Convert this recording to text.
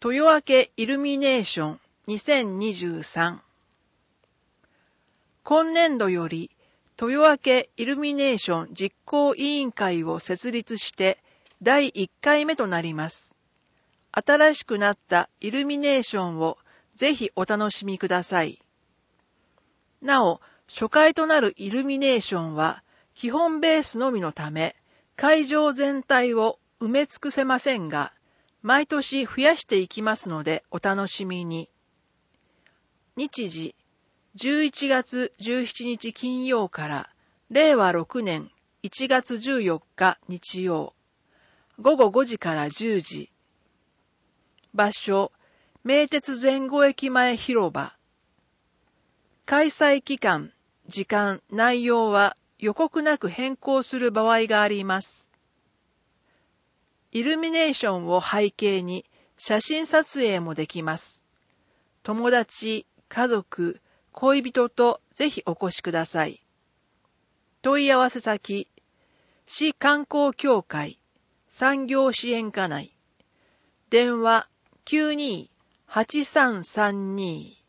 豊明イルミネーション2023。今年度より豊明イルミネーション実行委員会を設立して第1回目となります。新しくなったイルミネーションをぜひお楽しみください。なお、初回となるイルミネーションは基本ベースのみのため、会場全体を埋め尽くせませんが、毎年増やしていきますのでお楽しみに。日時、11月17日金曜から令和6年1月14日日曜、午後5時から10時。場所、名鉄前後駅前広場。開催期間、時間、内容は予告なく変更する場合があります。イルミネーションを背景に写真撮影もできます。友達、家族、恋人とぜひお越しください。問い合わせ先、市観光協会産業支援課内。電話 92-8332